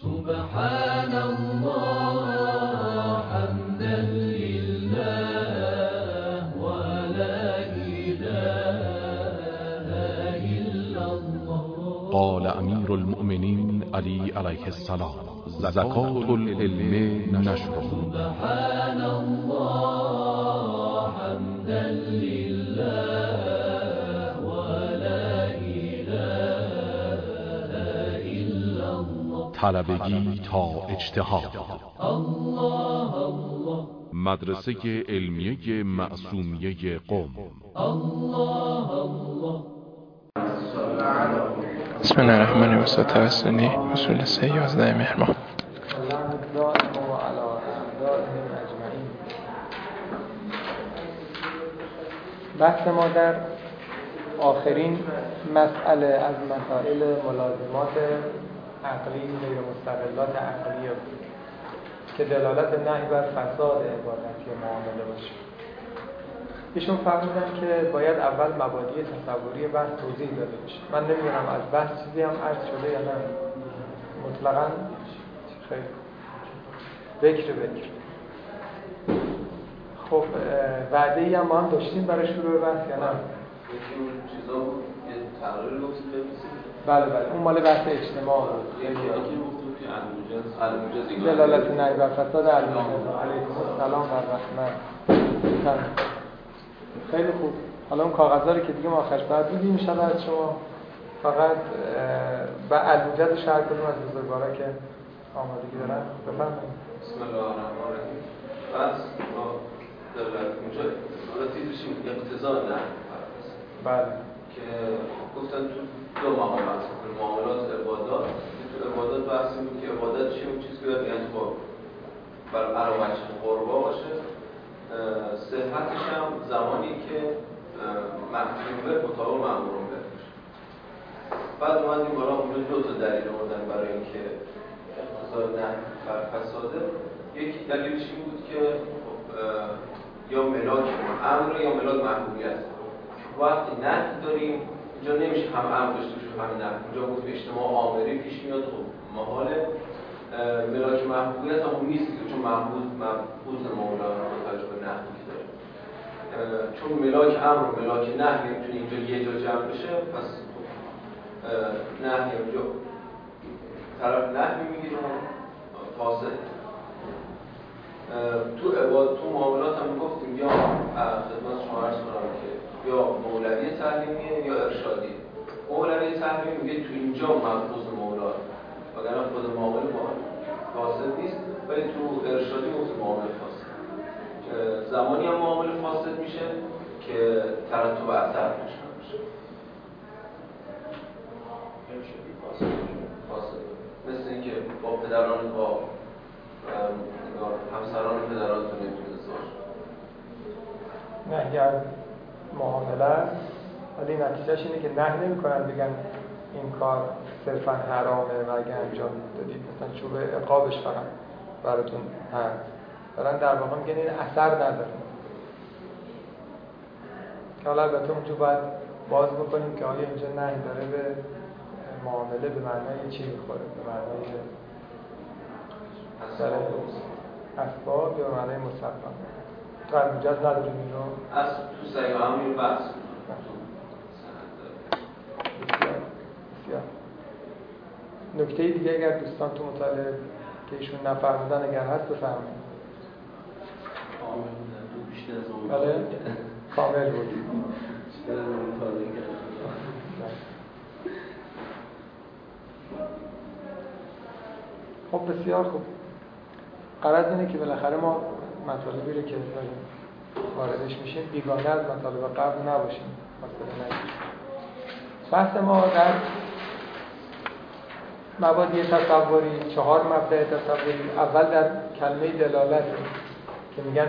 سبحان الله حمدا لله ولا إله إلا الله. قال امیر المؤمنین علی علیه السلام: زکات العلم نشره. سبحان الله حمدا لله ولا إله إلا الله. طلبگی تا اجتهاد. الله الله. مدرسه علمیه معصومیه قم. الله الله. بسم الله الرحمن الرحیم. توسلی اصول 11 مهر ماه. بحث ما در آخرین مسئله از مسائل ملازمات عقلی غیر مستقلات عقلی که دلالت نهی بر فساد عبادت یا معامله باشه. ایشون فرمودن که باید اول مبادی تصوری بحث توضیح داده بشه. من نمیدونم از بحث چیزی هم عرض شده یا نه. مطلقاً خیلی بکر. خب وعده‌ای هم ما هم داشتیم برای شروع بحث یا نه؟ یکی چیزا بود یه تقریر گفتیم بله اون مال بحث اجتماع بود. یکی گفتیم که الموجز دلالت نهی بر فساد الموجز. علیکم السلام و رحمت. خیلی خوب. حالا اون کاغذا رو که دیگه ما آخرش بعد دیدیم ان شاء الله از شما فقط با الموجز شرح کنیم از بزرگوارا که آمادگی دارن. بفرمایید. بسم الله الرحمن الرحیم. بس ما دلالت اونجا راتی بشیم اقتضا نه. بله. که گفتن تو دو مقام بحث کنیم، معاملات عبادات. تو عبادات بحثی بود که عبادت چیه؟ اون چیزی که باید انتخاب بر علاوه قربا باشه. صحتش هم زمانی که محکوم به مطابق مأمورون به. بعد اومدیم بالا اونجا دو تا دلیل آوردن برای اینکه اقتضای نهی بر فساده. یکی دلیلش این بود که یا ملاک امر یا ملاک محبوبیت. وقتی نهی داریم اینجا نمیشه هم امر داشته باشه هم نهی. اینجا گفت اجتماع آمری پیش میاد. خب محاله ملاک محبوبیت هم نیست چون محبوب مولا رو توجه به نهی که داره. چون ملاک امر و ملاک نهی میتونه اینجا یه جا جمع بشه، پس نهی اینجا طرف نهی میگیره و فاسد. تو معاملات هم گفتیم یا خدمت شما عرض کنم که یا مولوی تحریمیه یا ارشادی. مولوی تحریم میگه تو اینجا ملحوظ مولا وگرنه خود معامله فاسد نیست، ولی تو ارشادی گفت معامله فاسد. زمانی هم معامله فاسد میشه که ترتب اثر داشته باشه. فاسد مثل اینکه با پدران با همسران پدرانتون نمیتونه ازدواج نه اگر معامله است ولی نتیجهش اینه که نهی نمی‌کنن بگن این کار صرفاً حرامه و اگه انجام دادید مثلا چوب عقابش فقط براتون هست. دارن در واقع میگن این اثر نداره. که حالا البته اونجا باید باز بکنیم که آیا اینجا نهی داره به معامله به معنای چی میخوره؟ به معنای اسباب یا به معنای مسبب؟ تو الموجز نداریم این رو؟ از تو صحیح هم این بحث بسیار. نکته دیگه اگر دوستان تو مطالعه که ایشون نفرمودن اگر هست بفرمایید. بله کامل بود. خب بسیار خوب. غرض اینه که بالاخره ما مطالبی رو که واردش میشیم بیگانه از مطالب قبل نباشیم. بحث ما در مبادی تصوری 4 مبدأ تصوری. اول در کلمه دلالت که میگن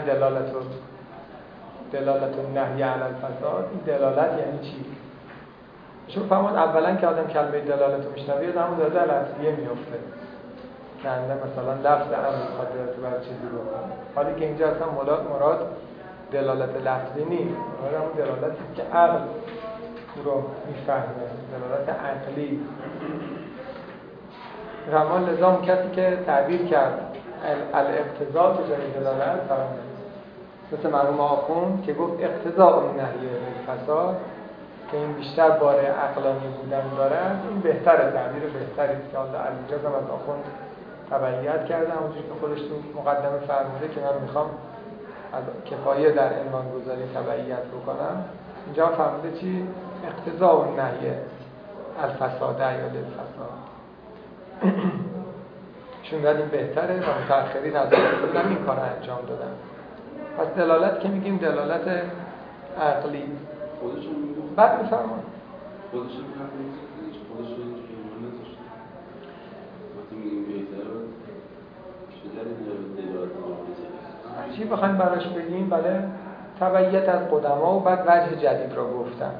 دلالت النهی علی الفساد. این دلالت یعنی چی؟ چون فهمون اولا که آدم کلمه دلالت رو میشنوه همون داده الاصلیه میفته که انده مثلا لفظ امر خاطرت بر چیزی بکنه. حالی که اینجا اصلا مراد دلالت لفظی نیست، مراد همون دلالتی که عقل رو میفهمه، دلالت عقلی. رحمان لزام کسی که تعبیر کرد الاقتضاء به جای دلالت مثل مرحوم آخوند که گفت اقتضاء النهی بالفساد که این بیشتر بار عقلانی بودن دارد، این بهتره، تعبیر بهتری که حالا علیرضا از آخوند تبعیت کرده، همونجوری که خودش تو مقدمه فرموده که من میخوام از کفایه در عنوان گذاری تبعیت بکنم. اینجا فرموده چی؟ اقتضاء النهی الفساد یا للفساد. چون داد این بهتره و متأخرین از خودم این کار انجام دادن. پس دلالت که میگیم دلالت عقلی خودشون میگم بعد میفرمان خودشون اینجوری نذاشت وقتی میگیم بهتره چه دلیلی داره دلالت چی بخوایم براش بگیم؟ بله تبعیت از قدما و بعد وجه جدید را گفتن.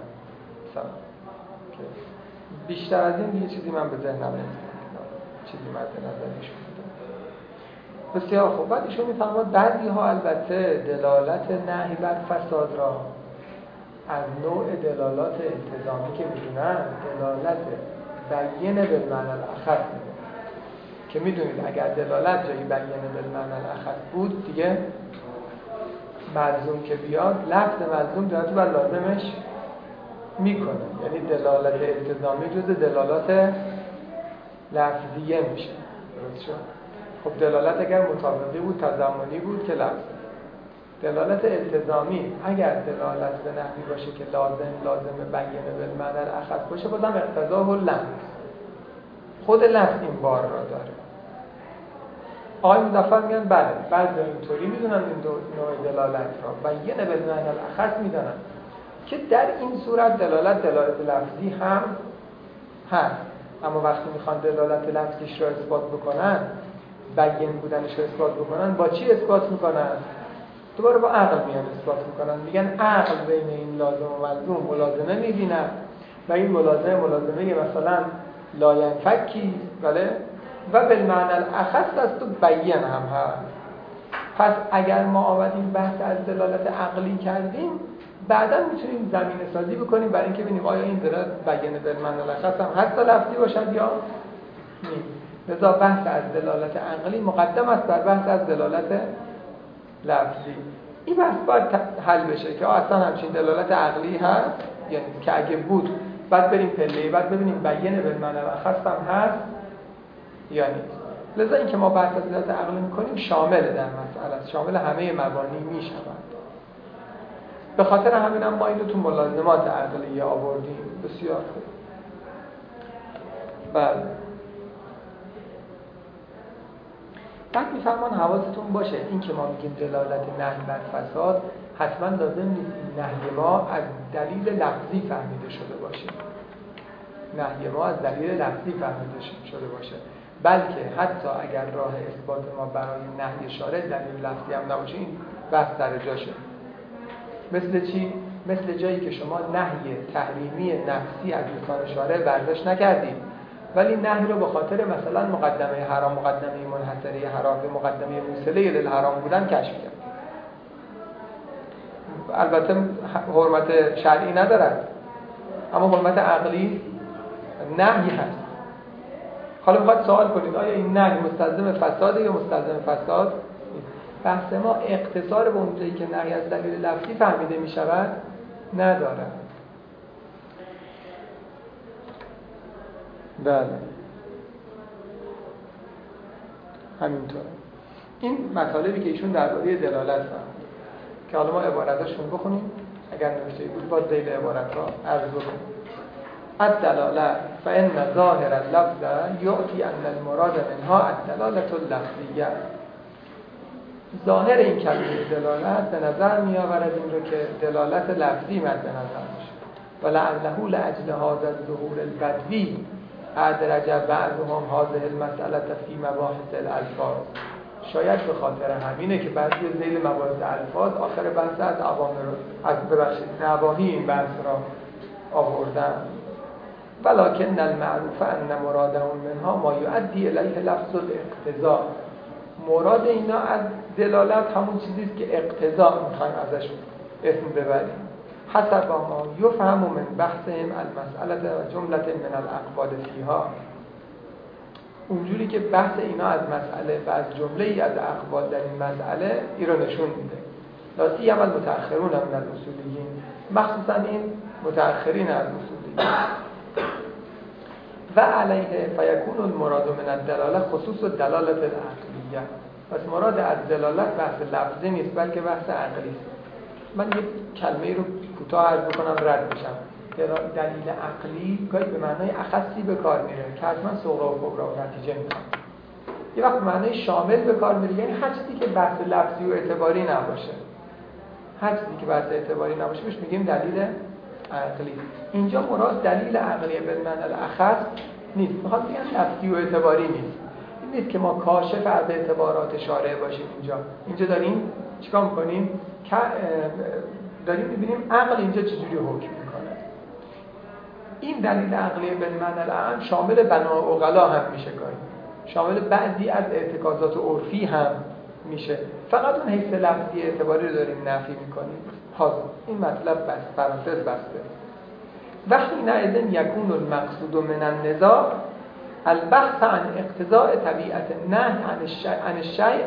بیشتر از این یه چیزی من به ذهنم نمیاد، چیزی مد نظرشون بوده. بسیار خوب. بعد ایشون میفرماد بعضی ها البته دلالت نهی بر فساد را از نوع دلالات التزامی که میدونن دلالت بیان بالمعنی الاخص میدونن که میدونید اگر دلالت جایی بیان بالمعنی الاخص بود دیگه ملزوم که بیاد لفظ ملزوم دلالت بر لازمش میکنه، یعنی دلالت التزامی جز دلالات لفظیه میشه. درست شد؟ خب دلالت اگر مطابقی بود تضمنی بود که لفظ. دلالت التزامی اگر دلالت به نحوی باشه که لازم بیان بالمعنی الاخص باشه بازم اقتضا و لفظ خود لفظ این بار را داره. آقای مظفر میگن بله بعضی اینطوری میدونن این نوع دلالت را بیان بالمعنی الاخص میدونن که در این صورت دلالت لفظی هم هست، اما وقتی میخوان دلالت لفظیش را اثبات بکنن بیان بودنش را اثبات بکنن با چی اثبات میکنن؟ دوباره با عقل میان اثبات میکنن. میگن عقل بین این لازم و ملزوم ملازمه میبینن و این ملازمه مثلا لاینفکی بله و بالمعنی الاخص است و بیان هم هست. پس اگر ما آمدیم بحث از دلالت عقلی کردیم بعدا میتونیم زمینه سازی بکنیم برای اینکه ببینیم آیا این دلالت بیان بالمعنی الاخص هم حتی لفظی باشد یا نیست. لذا بحث از دلالت عقلی مقدم است بر بحث از دلالت لفظی. این بحث باید حل بشه که اصلا همچین دلالت عقلی هست یعنی که اگه بود بعد بریم پله بعد ببینیم بیان بالمعنی الاخص هم هست یا نیست. لذا اینکه ما بحث از دلالت عقلی میکنیم شامل در مسئله است، شامل همه مبانی میشود. به خاطر همینم ما اینو تو ملازمات عقلیه آوردیم. بسیار خوب. بله. بعد میفرمان حواستون باشه این که ما میگیم دلالت نهی بر فساد حتما لازم نیست نهی ما از دلیل لفظی فهمیده شده باشه. نهی ما از دلیل لفظی فهمیده شده باشه، بلکه حتی اگر راه اثبات ما برای نهی شارع دلیل لفظی هم نباشه این بحث در جاشه. مثل چی؟ مثل جایی که شما نهی تحریمی نفسی از لسان شارع برداشت نکردید ولی نهی رو به خاطر مثلا مقدمه حرام، مقدمه منحصره حرام، مقدمه موصله للحرام بودن کشف کرد. البته حرمت شرعی ندارد اما حرمت عقلی نهی هست. حالا میخواد سوال کنید آیا این نهی مستلزم فساده یا مستلزم فساد؟ بحث ما اقتصار به اونجایی که نهی از دلیل لفظی فهمیده می شود ندارد. بله همینطور. این مطالبی که ایشون درباره دلالت فرمود که حالا ما عبارتاشون بخونیم اگر نکته‌ای بود با ذیل عبارت را عرض بکنیم. الدلاله فإن ظاهر اللفظ یعطی ان المراد منها الدلالة اللفظیه. ظاهر این کلمه دلالت به نظر می آورد این رو که دلالت لفظی مد نظر میشه و لعله لاجل هذا الظهور البدوی ادرج بعضهم هذه المسألة فی مباحث الالفاظ. شاید به خاطر همینه که بعضی ذیل مباحث الفاظ آخر بحث از نواهی این بحث را آوردن. ولکن المعروف ان مرادهم منها ما یؤدی الیه لفظ الاقتضاء. مراد اینا از دلالت همون چیزیست که اقتضا میخوایم ازش اسم ببریم. حسب ما یفهم من بحثهم المسئله و جمله من الاقوال فیها. اونجوری که بحث اینا از مسئله و از جمله‌ای از اقوال در این مسئله ای رو نشون میده. لا سیما المتأخرون من الاصولیین، مخصوصا این متأخرین از اصولیین. و علیه فیکون المراد من الدلاله خصوص الدلالة العقلیه. پس مراد از دلالت بحث لفظی نیست بلکه بحث عقلی است. من یک کلمه رو کوتاه عرض بکنم رد بشم. دلیل عقلی گاهی به معنای اخصی به کار میره که حتما صغرا و کبرا و نتیجه میده. یه وقت به معنای شامل به کار میره، یعنی هر چیزی که بحث لفظی و اعتباری نباشه، هر چیزی که بحث اعتباری نباشه بهش میگیم دلیل عقلی. اینجا مراد دلیل عقلی به معنی الاخص نیست. میخوام بگم لفظی و اعتباری نیست. این نیست که ما کاشف از اعتبارات شارع باشیم. اینجا داریم چیکار میکنیم؟ داریم میبینیم عقل اینجا چجوری حکم میکنه. این دلیل عقلی به معنی العام شامل بنا و عقلا هم میشه، گاهی شامل بعضی از اعتقادات عرفی هم میشه. فقط اون حیث لفظی اعتباری رو داریم نفی میکنیم. حاضر این مطلب بس پرانتز بسته. وقتی نعیدن یکون المقصود من النزاع البحث عن اقتضاء طبیعت النهی عن الشیء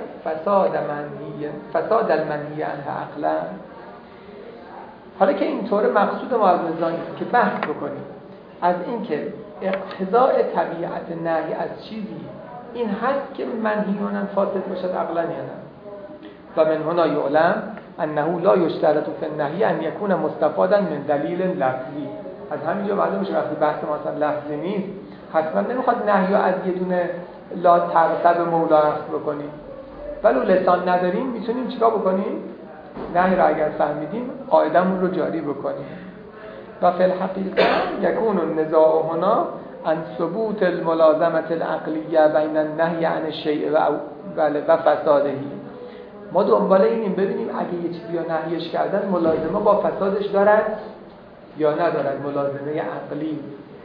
فساد المنهی عنه عقلا. حالا که اینطور مقصود ما از نزاعی که بحث بکنیم از این که اقتضاء طبیعت نهی از چیزی این هست که منهیون فاسد باشد عقلا یا نه. و من هنا یعلم انه لا یشترط فی النهی ان یکون مستفادا من دلیل لفظی. از همینجا معلوم میشه وقتی بحث ما اصلا لفظی نیست حتما نمیخواد نهی از یه دونه لا تغصب مولا اخذ بکنیم. ولو لسان نداریم میتونیم چیکار بکنیم؟ نهی را اگر فهمیدیم قاعدمون رو جاری بکنیم. و فی الحقیقه یکون النزاع هنا عن ثبوت الملازمه العقلیه بین النهی عن الشیء و فساده. ما دنبال اینیم ببینیم اگه یه چیزی رو نهیش کردن ملازمه با فسادش دارد یا ندارد، ملازمه عقلی.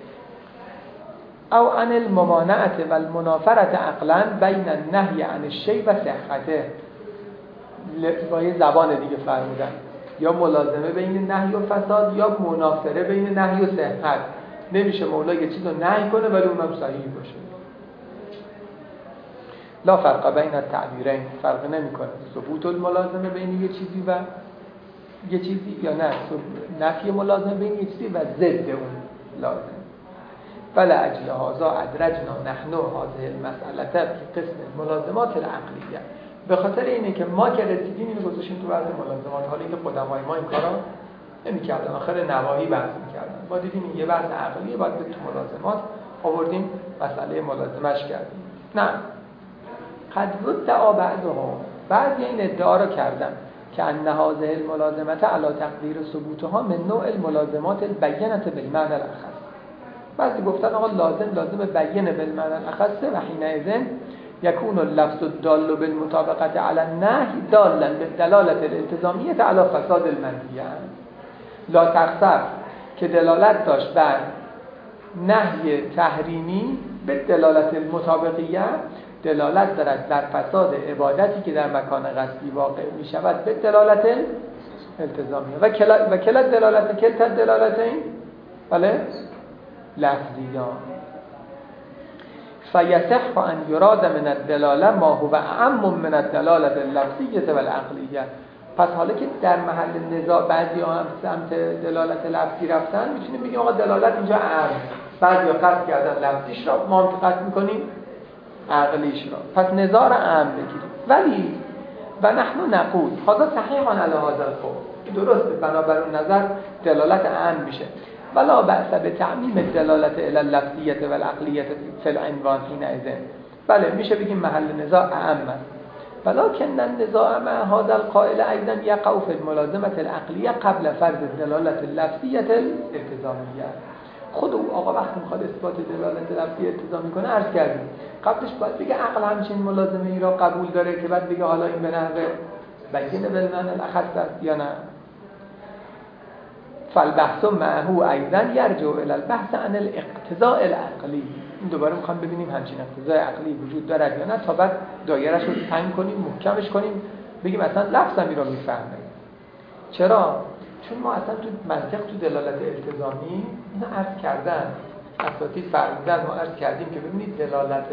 او عن الممانعه و المنافره عقلا بین النهی عن الشیء و صحته. با یه زبان دیگه فرمودن یا ملازمه بین نهی و فساد یا منافره بین نهی و صحت. نمیشه مولا یه چیز رو نهی کنه ولی اونم صحیح باشه. لا فرق بین التعبیرین، فرق نمیکنه ثبوت الملازمه بین یه چیزی و یه چیزی یا نه نفی ملازمه بین یه چیزی و ضد اون لازم. فلا اجل هذا ادرجنا نحن هذه المساله فی قسم الملازمات العقلیه. به خاطر اینه که ما که رسیدیم اینو گذاشتیم تو بحث ملازمات، حالی که قدمای ما این کارا نمی‌کردن، آخر نواهی بحث می‌کردن. ما دیدیم این یه بحث عقلیه، بعد به تو ملازمات آوردیم مسئله ملازمش کردیم. نه، قد ادعا بعضهم، بعضی این ادعا رو کردن که ان هذه الملازمه علی تقدیر ثبوتها من نوع الملازمات البینه بالمعنى الاخص. بعضی گفتن آقا لازم بینه بالمعنى الاخص و حینئذ یکون اللفظ الدال بالمطابقه علی النهی دالا بالدلاله الالتزامیه علی فساد المنهی. لا تغصب که دلالت داشت بر نهی تحریمی به دلالت المطابقیه، دلالت دارد در فساد عبادتی که در مکان قصدی واقع می شود به دلالت التزامیه. و کلا دلالت کلتا دلالتین بله لفظیان. فیصح ان یراد من الدلاله ما هو اعم من الدلاله اللفظیه و العقلیه. پس حالا که در محل نزاع بعضی هم سمت دلالت لفظی رفتن، میتونیم بگیم آقا دلالت اینجا عام، بعضی ها قصد کردن لفظیش را، ما هم قصد میکنیم عقلیش را. پس نزاع را عام بگیریم. ولی و نحن نقول هذا صحیح علی هذا القول، درسته بنابر اون نظر دلالت عام میشه. ولا بأس بتعمیم الدلالت الی اللفظیه و العقلیه فی العنوان حینئذ. بله میشه بگیم محل نزاع عام است. ولكن النزاع مع هذا القائل ايضا يقع في الملازمه العقليه قبل فرض الدلاله اللفظيه الالتزاميه. خود او آقا وقتی میخواد اثبات دلالت لفظی التزامی کنه عرض کردیم قبلش باید بگه عقل همچین ملازمه ای را قبول داره که بعد بگه حالا این به نحو بینه بالمعنى الاخص است یا نه. فالبحث معه ايضا يرجع الى البحث عن الاقتضاء العقلی. این دوباره میخوام ببینیم همچین اقتضای عقلی وجود دارد یا نه تا بعد دایره‌اش رو تنگ کنیم، محکمش کنیم، بگیم اصلا لفظ هم این رو میفهمه. چرا؟ چون ما اصلا تو منطق تو دلالت التزامی اینو عرض کردن اساتید فرمودن ما عرض کردیم که ببینید دلالت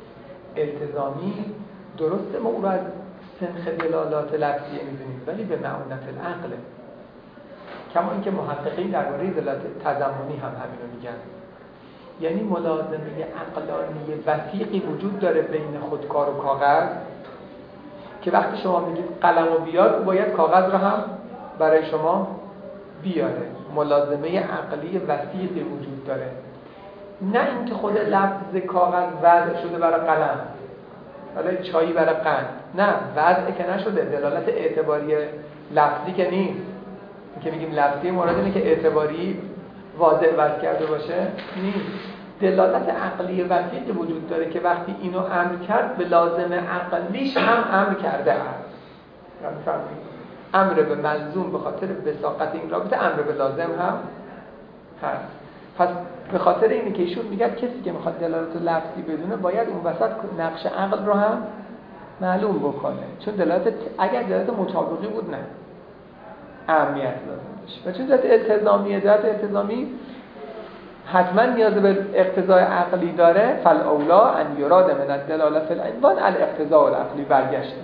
التزامی درسته ما او رو از سنخ دلالات لفظیه می‌دونیم ولی به معونت العقل، کما اینکه محققین درباره دلالت تضمنی هم همینو میگن، یعنی ملازمه عقلانی وثیقی وجود داره بین خودکار و کاغذ که وقتی شما میگید قلم و بیار باید کاغذ رو هم برای شما بیاره. ملازمه عقلی وثیقی وجود داره، نه اینکه خود لفظ کاغذ وضع شده برای قلم ولی چایی برای قند، نه وضع که نشده، دلالت اعتباری لفظی که نیست. این که میگیم لفظی مراد اینه که اعتباری واضح وضع کرده باشه نیست. دلالت عقلی وثیقی وجود داره که وقتی اینو امر کرد به لازم عقلیش هم امر کرده است. یعنی امر به ملزوم به خاطر وثاقت این رابطه امر به لازم هم هست. پس به خاطر اینه که ایشون میگه کسی که میخواد دلالت لفظی بدونه باید اون وسط نقش عقل رو هم معلوم بکنه، چون دلالت اگر دلالت مطابقی بود نه اهمیت لازم داشت، و چون دلالت التزامی حتما نیاز به اقتضای عقلی داره، فالاولا ان یراد من الدلاله فی العنوان الاقتضاء العقلی. برگشتیم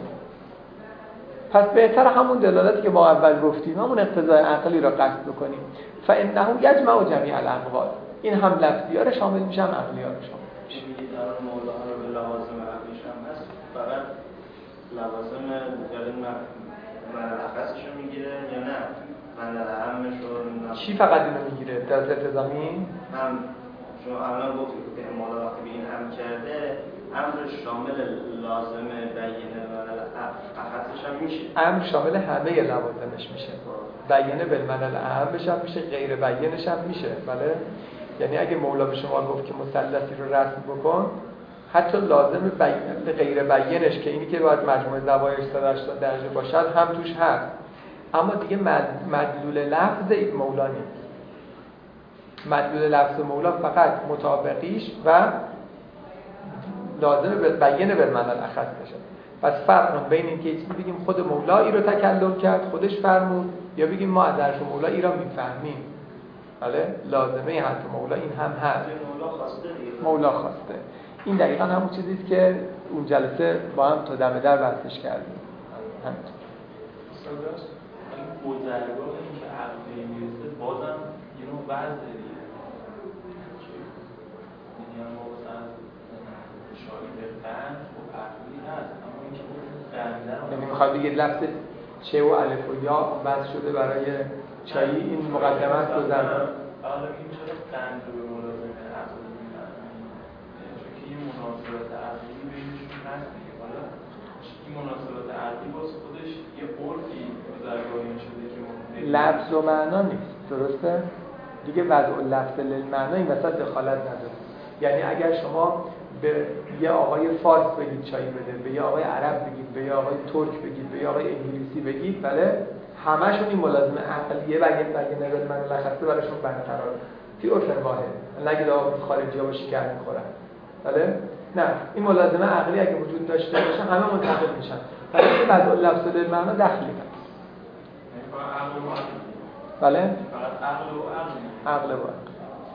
پس بهتر همون دلالتی که ما اول گفتیم همون اقتضای عقلی را قصد بکنیم. فانه یجمع جمیع الاقوال، این هم لفظی‌ها رو شامل میشه هم عقلی‌ها رو شامل میشه. میگید الان مولا رو به لوازم عقلیش هم هست، فقط لوازم من اخصش رو میگیره یا نه من اهمش رو؟ چی فقط اینو میگیره؟ دلالت التزامی هم شما الان گفتید که مولا وقتی به این امر کرده امر شامل لازم بیینه و اخصش هم میشه، امر شامل همه لوازمش میشه، بیینه بالمنل اهمش هم میشه، غیر بیینش هم میشه. بله، یعنی اگه مولا به شما گفت که مثلثی رو رسم بکن، حتی لازم غیر بیینش که اینی که باید مجموع زوایاش 180 درجه باشد هم توش هست، اما دیگه مدلول لفظ مولا نیست. مدلول لفظ مولا فقط مطابقیش و لازم بیینه بالمنل اخص بشه. پس فرق بین این که چیزی بگیم خود مولا ای رو تکلم کرد خودش فرمود، یا بگیم ما از حرف مولا ای را میفهمیم. بله، لازمه حرف مولا این هم هست. مولا خواسته. این دقیقاً همون چیزیست که اون جلسه با هم تا دم در بحثش کردیم. همینطور. این بزرگاه این که عقلی میرسه بازم یه نوع وضع دیگه. یعنی ما مثلا شایی به قند و عقلی هست، اما این که قنده یعنی میخواد بگید لفظ چه و الف و یا وضع شده برای چایی، این مقدمه است بزرگاه. حالا این چرا قند رو به ملازمه عقلی میفرمایید؟ چون که این مناسبت عقلی بینشون هست دیگه. حالا این مناسبت عقلی باز خودش یه عرفی بزرگاهی شده که لفظ و معنا نیست، درسته؟ دیگه وضع لفظ للمعنا این وسط دخالت نداره. یعنی اگر شما به یه آقای فارس بگید چای بده، به یه آقای عرب بگید، به یه آقای ترک بگید، به یه آقای انگلیسی بگید، بله، همشون این ملازمه عقلیه و یه نگاه من لخصه براشون برقراره فی عرف واحد. نگید آقا خارجی‌ها با شکر می‌خورن، بله؟ نه، این ملازمه عقلی اگه وجود داشته باشه همه منتقل میشن. ولی این وضع لفظ للمعنا دخلی هست. بله؟ عقل و عقل.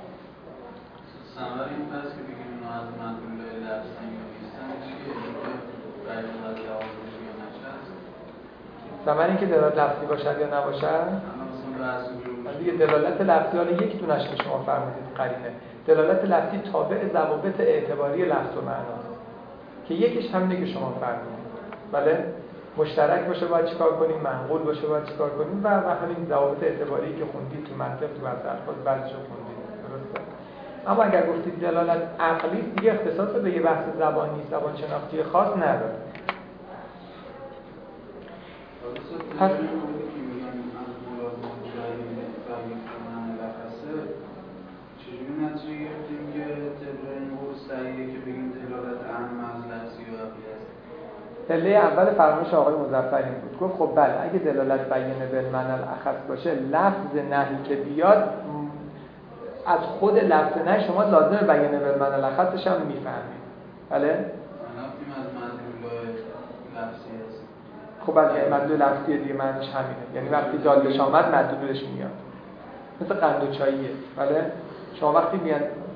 ثمره این پس که بگیم اونا از مدلول لفظی نیستن چیه؟ اینکه برای از لحاظ یا نشست؟ ثمره این که دلالت لفظی باشد یا نباشد؟ دیگه دلالت لفظی حالا یک دونش که شما فرمودید قرینه. دلالت لفظی تابع ضوابط اعتباری لفظ و معناست که یکیش همینه که شما فرمودید. بله؟ مشترک باشه باید چیکار کنیم، منقول باشه باید چیکار کنیم و همین ضوابط اعتباری که خوندید تو منطق تو بحث الفاظ بعضیشو خوندید، درسته؟ اما اگر گفتید دلالت عقلی دیگه اختصاص به یه بحث زبانی، زبان شناختی خاص نداره. پس چجوری نتیجه گرفتیم که طبق این صحیحه که بگیم دلالت اهم از لفظی و عقلی است؟ پله اول فرمایش آقای مظفری بود، گفت خب بله اگه دلالت بیینه بالمعنی الاخص باشه، لفظ نهی که بیاد از خود لفظ نهی شما لازم بیینه بالمعنی الاخصش هم میفهمید. بله؟ منافیم از مدلول لفظی است. خب اگه مدلول لفظی دیگه معنیش همینه، یعنی وقتی دالش آمد مدلولش میاد، مثل قند و چاییه. بله؟ شما وقتی میان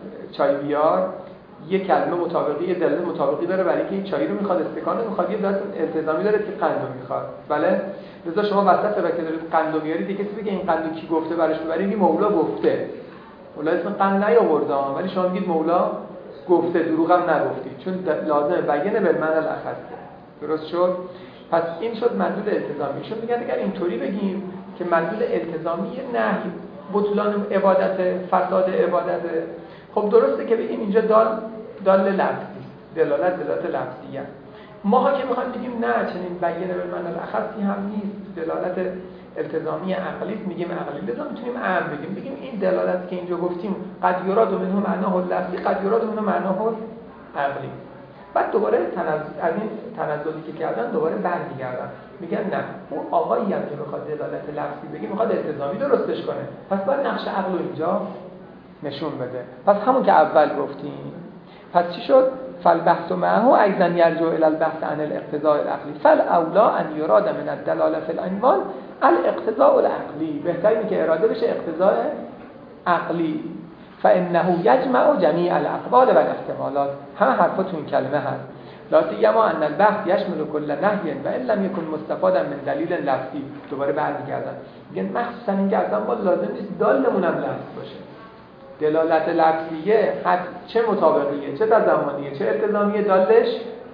چای بیار، یه کلمه مطابقی، یه دلیل مطابقی داره برای اینکه این چای رو میخواد، استکان رو میخواد، یه دلیل التزامی داره که قند رو میخواد. بله، لذا شما وسط را که دارید قند رو میارید، دیگه کسی بگه این قند رو کی گفته براش میبرید، میگه مولا گفته. مولا اسم قند نیاورده، ولی شما میگید مولا گفته، دروغ هم نگفتید، چون لازمه بیانه بالمعنی الاخص. درست شد؟ پس این شد مدلول التزامی. ایشون میگن اگر اینطوری بگیم که مدلول التزامی نهی بطلان عبادت، فساد عبادت، خب درسته که بگیم اینجا دال لفظی، دلالت لفظیه. ما که میخوایم بگیم نه، چنین بیانه بالمعنی الاخصی هم نیست، دلالت التزامی عقلی، میگیم عقلی، لذا میتونیم عام بگیم این دلالت که اینجا گفتیم قد یراد منه معناه لفظی، قد یراد منه معناه عقلی. بعد دوباره از این تنزلی که کردن دوباره برمیگردن، میگن نه، اون آقایی هم که بخواد دلالت لفظی بگه میخواد التزامی درستش کنه، پس باید نقش عقل اینجا نشون بده. پس همون که اول گفتیم. پس چی شد؟ فالبحث معه ايضا يرجع الى البحث عن الاقتضاء العقلی، فالاولا ان يراد من الدلاله في العنوان الاقتضاء العقلی، بهتره که اراده بشه اقتضاء عقلی. فانه یجمع جمیع الاقوال و الاحتمالات، همه حرفا تو این کلمه هست. لا سیما ان البحث یشمل کل نهی و ان لم یکن مستفادا من دلیل لفظی. دوباره برمیگردن میگن مخصوصا اینکه اصلا ما لازم نیست دالمون هم لفظ باشه. دلالت لفظیه چه مطابقیه، چه تضمنیه، چه التزامیه، دالش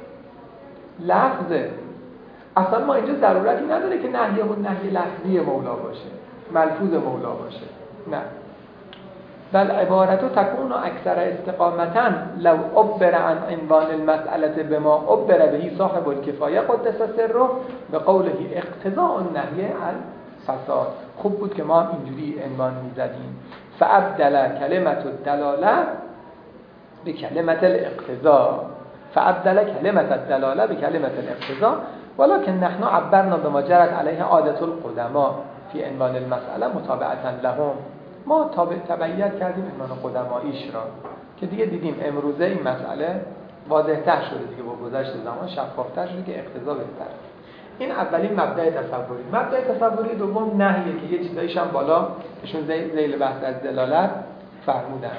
لفظه. اصلا ما اینجا ضرورتی نداره که نهیمون نهی لفظی مولا باشه، ملفوظ مولا باشه، نه. بل عبارتو تکون اکثر استقامتا لو عبر عن عنوان المسئله بما عبر به صاحب الکفایه قدس سره به قوله اقتضاء النهی الفساد. خوب بود که ما اینجوری عنوان میزدیم. فابدل کلمت الدلاله به کلمت الاقتضاء، فابدل کلمت الدلاله به کلمت الاقتضاء، ولكن نحن عبرنا بما جرت علیه عادت القدماء فی عنوان المسئله متابعتا لهم. ما تبعیت کردیم عنوان قدماییش را که دیگه دیدیم امروزه این مسئله واضح‌تر شده دیگه، با گذشت زمان شفاف‌تر شده که اقتضا بهتره. این اولین مبدأ تصوری. مبدأ تصوری دوم نهیه که یه چیزایش هم بالا ایشون ذیل بحث از دلالت فرمودن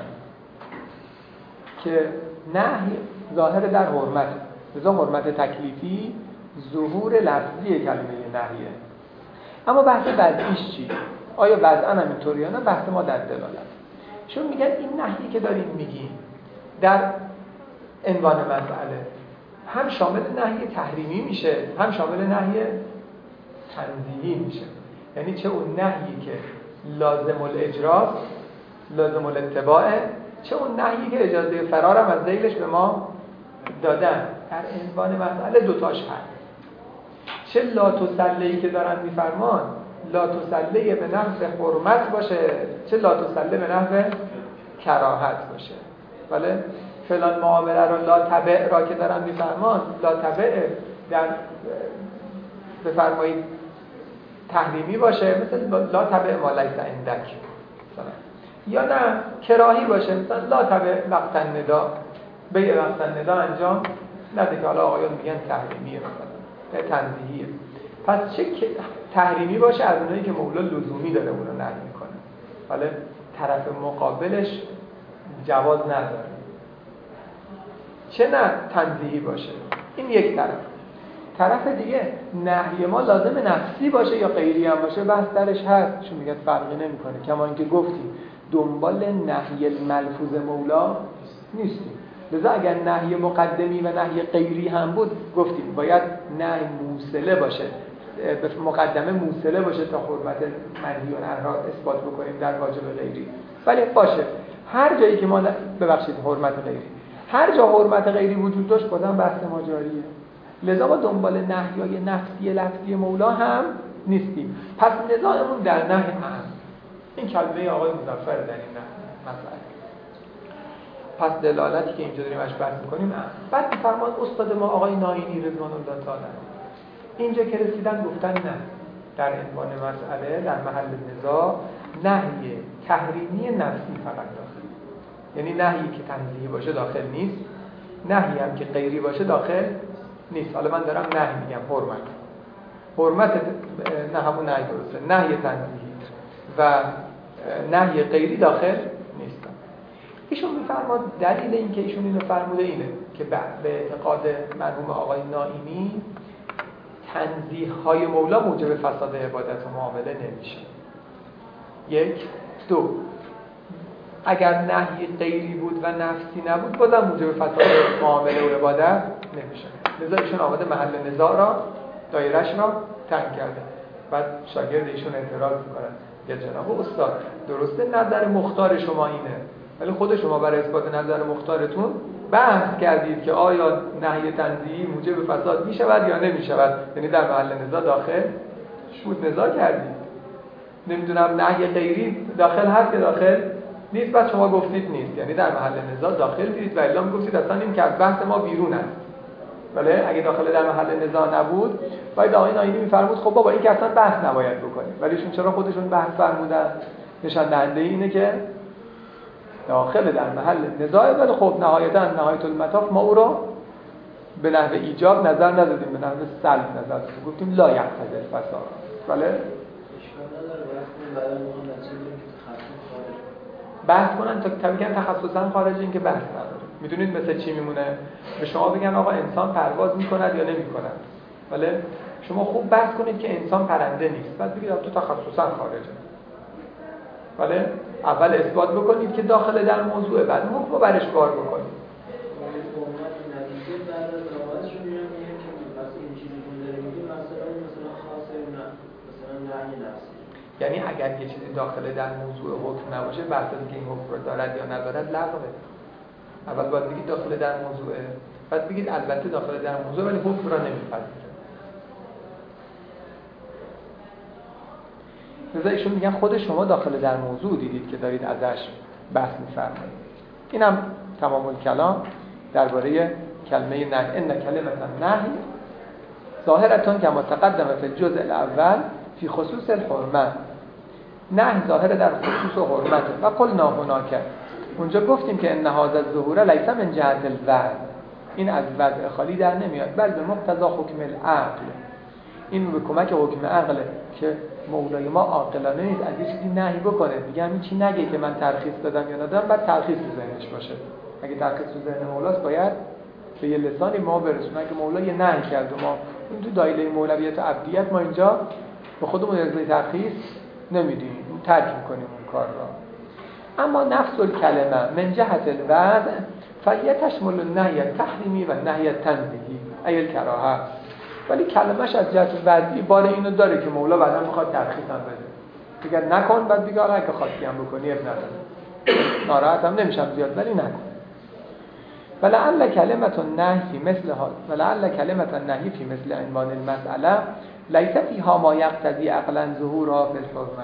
که نهی ظاهر در حرمت، لذا حرمت تکلیفی ظهور لفظی کلمه نهیه. اما بحث وضعیش چی؟ آیا وضعاً هم اینطوری یا نه؟ بحث ما در دلالت. چون میگن این نهیی که داریم میگیم در عنوان مسئله هم شامل نهی تحریمی میشه، هم شامل نهی تنزیهی میشه. یعنی چه اون نهیی که لازم الاجراست، لازم الاتباعه، چه اون نهیی که اجازه فرار هم از ذیلش به ما دادن. در عنوان مسئله دوتاش هست. چه لا تسلیی که دارن میفرمان، لا تسلی به نحو حرمت باشه، چه لا تسلی به نحو کراهت باشه. بله؟ فلان معامله رو لا تبع را که دارن میفرمان، لا تبع در بفرمایید تحریمی باشه، مثل لا تبع ما لیس عندک مثلا. یا نه کراهی باشه، مثلا لا تبع وقت الندا، بیع وقت الندا انجام نده که حالا آقایان میگن تحریمیه مثلا، تنزیهیه. پس چه تحریمی باشه از اونایی که مولا لزومی داره اون رو نهی میکنه، ولی طرف مقابلش جواز نداره. چه نه تنزیهی باشه، این یک طرف دیگه نهی ما لازم نفسی باشه یا غیری هم باشه، بحث درش هست، چون میگه فرقی نمیکنه. کما اینکه گفتیم دنبال نهی الملفوظ مولا نیستیم، لذا اگر نهی مقدمی و نهی غیری هم بود گفتیم باید نهی موصله باشه، به مقدمه موصله باشه تا حرمت منهی و نهی را اثبات بکنیم در واجب غیری. ولی باشه هر جایی که ما ببخشید حرمت غیری، هر جا حرمت غیری وجود داشت بازم بحث ما جاریه. لذا ما دنبال نهیای نفسی لفظی مولا هم نیستیم. پس نزاعمون در نهی هم. این کلمه آقای مظفر در این مسئله. پس دلالتی که اینجا داریم اش بحث می‌کنیم. بعد فرمان استاد ما آقای ناینی رضوان الله تعالی اینجا که رسیدن گفتن نه، در عنوان مسئله در محل نزاع نهی تحریمی نفسی فقط داخل، یعنی نهی که تنزیهی باشه داخل نیست، نهی هم که غیری باشه داخل نیست. حالا من دارم نهی میگم، حرمت نه همون نهی درسته، نهی تنزیهی و نهی غیری داخل نیست. ایشون میفرماد دلیل این که ایشون اینو فرموده اینه که به اعتقاد مرحوم آقای نائینی تنزیه های مولا موجب فساد عبادت و معامله نمیشه. 1 2 اگر نهی غیری بود و نفسی نبود بازم موجب فساد معامله و عبادت نمیشه. لذا ایشون آمده محل نزاع را دایره‌اش را تنگ کرده. بعد شاگرد ایشون اعتراض میکنن یا جناب استاد درسته نظر مختار شما اینه، ولی خود شما برای اثبات نظر مختارتون بحث کردید که آیا نهی تنزیهی موجب فساد می شود یا نمی شود، یعنی در محل نزاع داخل شد نزاع کردید. نمیدونم نهی غیری داخل هست یا داخل نیست، بعد شما گفتید نیست، یعنی در محل نزاع داخل دیدید و الا میگفتید اصلا این که از بحث ما بیرون است. ولی اگه داخل در محل نزاع نبود باید آقای نائینی میفرمود خب بابا این که اصلا بحث نباید بکنید، ولی ایشون چرا خودشون بحث فرمودن؟ نشان دهنده اینه که داخل در محل نزاع، ولی خب نهایت المطاف ما او را به نحو ایجاب نظر ندادیم، به نحو سلب نظر دادیم، گفتیم لا یقتضی الفساد. بله بحث کنن تا میگن تخصصا خارج این که بحث نداره. میدونید مثل چی میمونه؟ به شما بگن آقا انسان پرواز میکند یا نمیکند، ولی شما خوب بحث کنید که انسان پرنده نیست، بعد بگید تو تخصصا خارجه. ولی اول اثبات بکنید که داخل در موضوع، بعد حکم رو برش کار بکنید. یعنی اگر یه چیزی داخل در موضوع حکم نباشه، بحث اینکه این حکم رو دارد یا ندارد لغوه. اول باید بگید داخل در موضوعه، بعد بگید البته داخل در موضوع ولی حکم را نمیپذیره. لذا ایشون میگن خود شما داخل در موضوع دیدید که دارید ازش بحث می‌فرمایید. اینم تمام الکلام درباره کلمه نهی. ان کلمه نهی ظاهرتون که متقدم فی الجزء الاول فی خصوص الحرمه. نهی ظاهر در خصوص و حرمت و قلنا هناک. اونجا گفتیم که ان هذا الظهور لیس من جهت الوضع، این از وضع خالی در نمیاد، بل به مقتضا حکم العقل. این به کمک حکم عقله که مولای ما عاقلانه نیست از یه چیزی نهی بکنه، میگه همین چی نگه که من ترخیص دادم یا ندادم، بعد ترخیص تو ذهنش باشه. اگه ترخیص تو ذهن مولاست باید به یه لسانی ما برسونه. اگه مولا یه نهی کرد و ما این تو دایره مولویت و عبدیت ما اینجا به خودمون اجازه ترخیص نمیدیم، ترک میکنیم اون کار را. اما نفس الکلمه من جهت الوضع فیتشمل النهی التحریمی و النهی التنزیهی ای الکراهه. ولی کلمش از جهت وضعی بار اینو داره که مولا بعدا میخواد ترخیص هم بده، دیگه نکن، بعد دیگه اگه خواستی هم بکنی اب نداره، ناراحت هم نمیشم زیاد، ولی نکن. ولعل کلمه النهی مثل ها، ولعل کلمه النهی فی مثل عنوان المسئله لیس فیها ما یقتضی عقلا ظهورها فی الحرمه.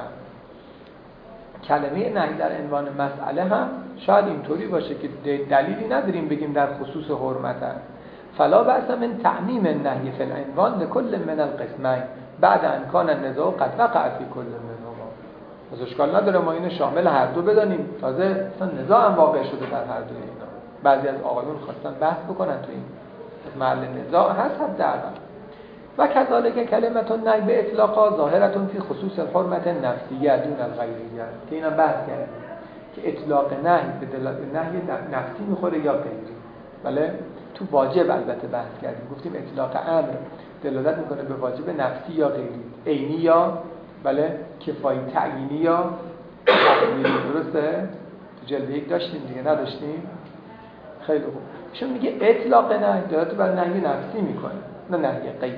کلمه نهی در عنوان مسئله هم شاید اینطوری باشه که دلیلی نداریم بگیم در خصوص حرمت هست. فلا بأس من تعمیم النهی فی العنوان لكل من القسمین بعد ان کان النزاع قد وقع فی کل منهما. از اشکال نداره ما اینو شامل هر دو بدانیم، تازه اصلا نزاع هم واقع شده در هر دو اینا. بعضی از آقایون خواستن بحث بکنن تو این محل نزاع هست حداقل. و کذالک کلمه النهی به اطلاقا ظاهرة فی خصوص الحرمت النفسیه دون الغیریه، که اینا بحث کردیم که اطلاق نهی به دلالت نهی نفسی میخوره یا غیری. بله تو واجب البته بحث کردیم، گفتیم اطلاق امر دلالت میکنه به واجب نفسی یا غیری، عینی یا بله کفایی، تعیینی یا تقدیری. درسته؟ تو جلد 1 داشتیم دیگه، نداشتیم؟ خیلی خوب. ایشون میگه اطلاق نهی دلالت بر نهی نفسی میکنه نه نهی غیری.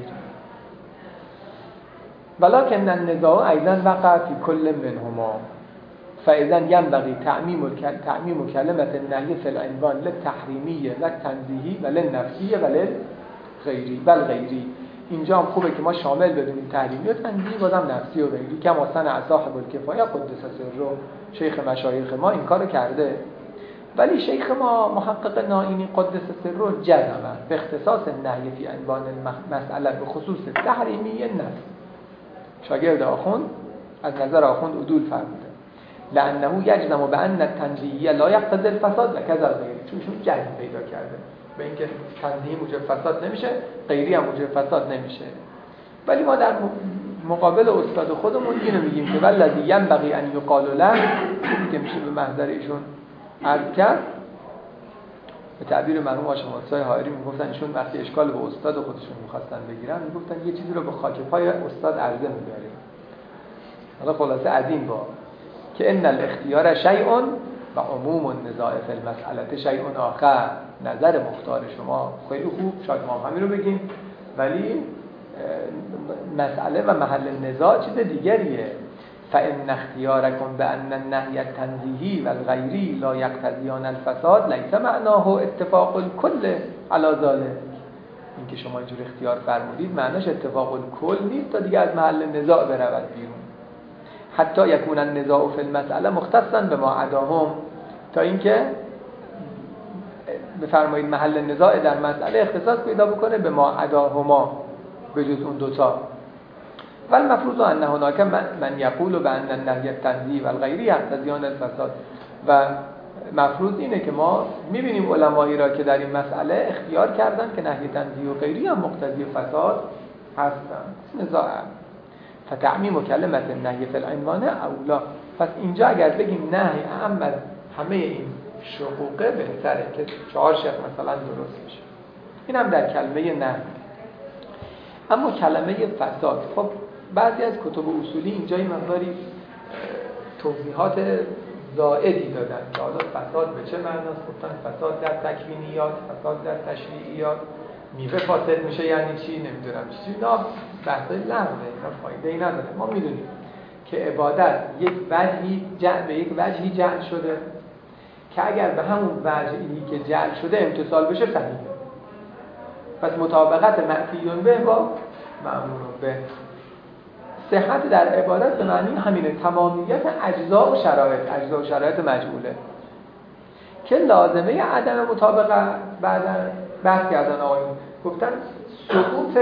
ولکن النزاع ایضا وقع فی کل منهما فاذا ينبغي تعمیم کلمه النهی فی العنوان للتحریمیه و تنزیهی و للنفسیه و للغیری بل غیری. اینجا هم خوبه که ما شامل بدونیم تحریمی و تنزیهی، بازم نفسی و غیری. که مثلا صاحب الکفایه قدس سره شیخ مشایخ ما این کارو کرده، ولی شیخ ما محقق نائینی قدس سره جزمه به اختصاص النهی فی عنوان المسئله به خصوص تحریمی نفس. شاگرد آخوند از نظر آخوند عدول فرموده لانه یجزم بان التنزیه لا یقتضی الفساد و کذا غیره، چونشون جزم پیدا کرده به اینکه تنزیه موجب فساد نمیشه، غیری هم موجب فساد نمیشه. ولی ما در مقابل استاد خودمون اینو میگیم که والذی ینبغی ان یقال له، که میشه به محضر ایشون عرض کرد. به تعبیر مرحوم هاشم آتای حائری میگفتن ایشون وقتی اشکال به استاد خودشون میخواستن بگیرن میگفتن یه چیزی رو به خاک پای استاد عرضه می‌بریم. حالا خلاصه از این با که ان الاختیار شیء و عموم النزاع فی المسأله شیء آخر. نظر مختار شما خیلی خوب، شاید ما همین رو بگیم، ولی مسئله و محل نزاع چیز دیگریه. فإن اختیارکم بأن النهی التنزیهی و الغیری لا یقتضیان الفساد لیس معناه اتفاق الکل علی ذلک. این که شما اینجور اختیار فرمودید معناش اتفاق الکل نیست تا دیگه از محل نزاع برود بیرون. حتی یکون النزاع فی المسئله مختصا بما عداهم، تا اینکه بفرمایید محل نزاع در مسئله اختصاص پیدا بکنه به ما عداهما، به جز اون دوتا. والمفروض ان هناك من یقول بان النهی التنزیه و الغیری یقتضیان الفساد. و مفروض اینه که ما میبینیم علمایی را که در این مسئله اختیار کردن که نهی تنزیه و غیری هم مقتضی فساد هستن. نزاع فتعمیم کلمت النهی فی العنوان اولا. پس اینجا اگر بگیم نهی اعم از همه این شقوقه بهتره که 4 شق مثلا درست میشه. این هم در کلمه نهی. اما کلمه فساد، خب بعضی از کتب اصولی اینجا این مقداری توضیحات زائدی دادن که حالا فساد به چه معناست. گفتن فساد در تکوینیات، فساد در تشریعیات، میوه فاسد میشه یعنی چی، نمیدونم چی. نه بحثای لغوه، اینا فایده ای نداره. ما میدونیم که عبادت یک وجهی به یک وجهی جعل شده که اگر به همون وجهی که جعل شده امتثال بشه صحیحه. پس مطابقت معفیون به با مأمور به. صحت در عبادت به معنی همینه، تمامیت اجزا و شرایط مجموله که لازمه عدم مطابقت بعدا بحث کردن آقایون گفتن سقوط